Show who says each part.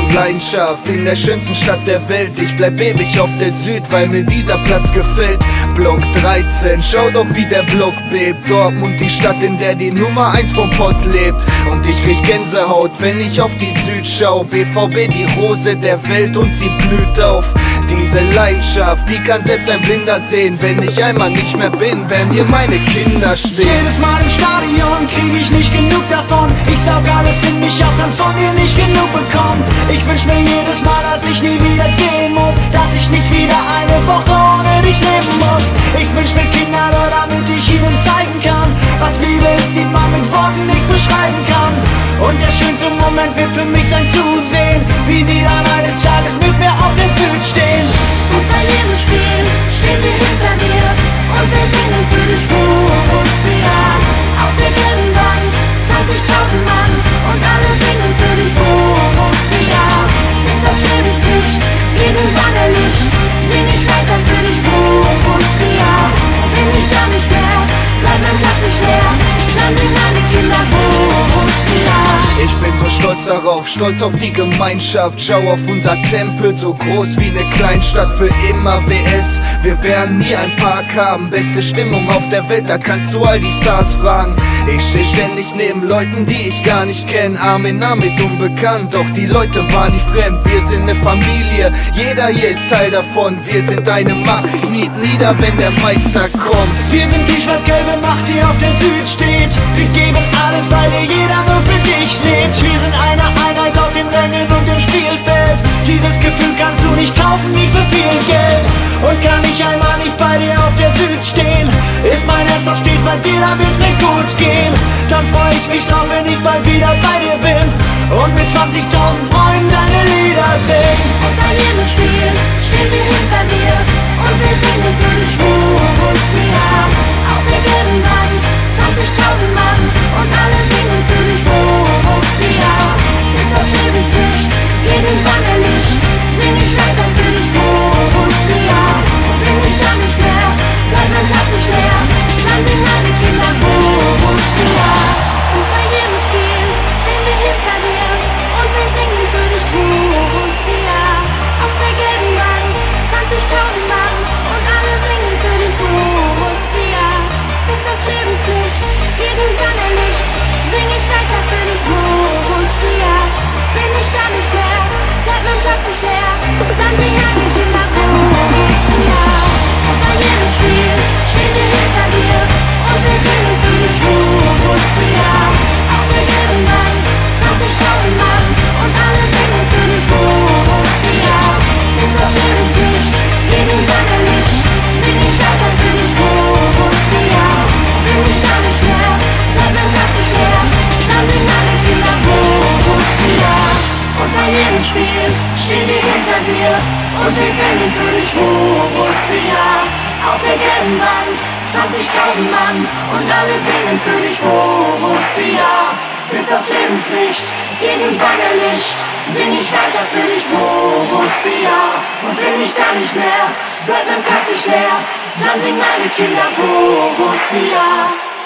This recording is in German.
Speaker 1: und Leidenschaft in der schönsten Stadt der Welt. Ich bleib ewig auf der Süd, weil mir dieser Platz gefällt. Block 13, schau doch wie der Block bebt. Dortmund, die Stadt, in der die Nummer 1 vom Pott lebt. Und ich krieg Gänsehaut, wenn ich auf die Süd schau. BVB, die Rose der Welt und sie blüht auf. Diese Leidenschaft, die kann selbst ein Blinder sehen. Wenn ich einmal nicht mehr bin, werden hier meine Kinder stehen.
Speaker 2: Jedes Mal im Stadion krieg ich nicht genug davon. Ich saug alles in mich auf, kann von dir nicht genug bekommen. Ich wünsch mir jedes Mal, dass ich nie wieder gehen muss, dass ich nicht wieder eine Woche ohne dich leben muss. Ich wünsch mir Kinder, nur damit ich ihnen zeigen kann, was Liebe ist, die man mit Worten nicht beschreiben kann. Und der schönste Moment wird für mich sein Zusehen, wie sie dann eines Tages mit mir auf der Süd stehen.
Speaker 3: Und bei jedem Spiel stehen wir hinter dir und wir singen für dich Borussia. Auf der gelben Wand 20.000 Mann und alle singen für dich Borussia. Bis das Lebenslicht irgendwann erlischt, sing ich weiter für dich Borussia. Bin ich da nicht mehr, bleibt mein Platz nicht leer, dann singen meine Kinder Borussia.
Speaker 1: Ich bin so stolz darauf, stolz auf die Gemeinschaft. Schau auf unser Tempel, so groß wie eine Kleinstadt. Für immer WS, wir werden nie ein Park haben. Beste Stimmung auf der Welt, da kannst du all die Stars fragen. Ich steh ständig neben Leuten, die ich gar nicht kenn. Arm in Arm mit unbekannt, doch die Leute waren nicht fremd. Wir sind eine Familie, jeder hier ist Teil davon. Wir sind eine Macht, kniet nieder, wenn der Meister kommt.
Speaker 2: Wir sind die schwarz-gelbe Macht, die auf der Süd steht. Wir geben alles, weil hier jeder nur für dich lebt. Wir sind eine Einheit auf den Rängen und im Spielfeld. Dieses Gefühl kannst du nicht kaufen, nie für viel Geld. Und kann ich einmal nicht bei dir auf der Süd stehen, ist mein Herz doch stets bei dir, damit's mir gut gehen. Dann freu ich mich drauf, wenn ich bald wieder bei dir bin und mit 20.000 Freunden deine Lieder sing.
Speaker 3: Und bei jedem Spiel stehen wir hinter dir und wir singen für dich Borussia. Auf der gelben Wand 20.000 Mann und alle singen für dich Borussia. Bis das Lebenslicht irgendwann erlischt, sing ich weiter für dich Borussia. Bin ich da nicht mehr, bleibt mein Platz nicht leer, dann singen meine Kinder Borussia. Und bei jedem Spiel stehen wir hinter dir und wir singen für dich Borussia. Auf der gelben Wand 20.000 Mann und alle singen für dich Borussia. Bis das Lebenslicht irgendwann erlischt, sing ich weiter für dich Borussia. Bin ich da nicht mehr, bleibt mein Platz nicht leer, dann singen meine Kinder Borussia. Und bei jedem Spiel stehen wir hinter dir und wir singen für dich Borussia. Auf der gelben Wand 20.000 Mann und alle singen für dich Borussia. Bis das Lebenslicht irgendwann erlischt, sing ich weiter für dich Borussia. Bin ich da nicht mehr, bleibt mein Platz nicht leer, dann singen meine Kinder Borussia. Und bei jedem Spiel stehen wir hinter dir und wir singen für dich Borussia. Auf der gelben Wand 20.000 Mann und alle singen für dich Borussia. Bis das Lebenslicht irgendwann erlischt, sing ich weiter für dich Borussia. Und bin ich da nicht mehr, bleibt mein Platz nicht leer, dann singen meine Kinder Borussia.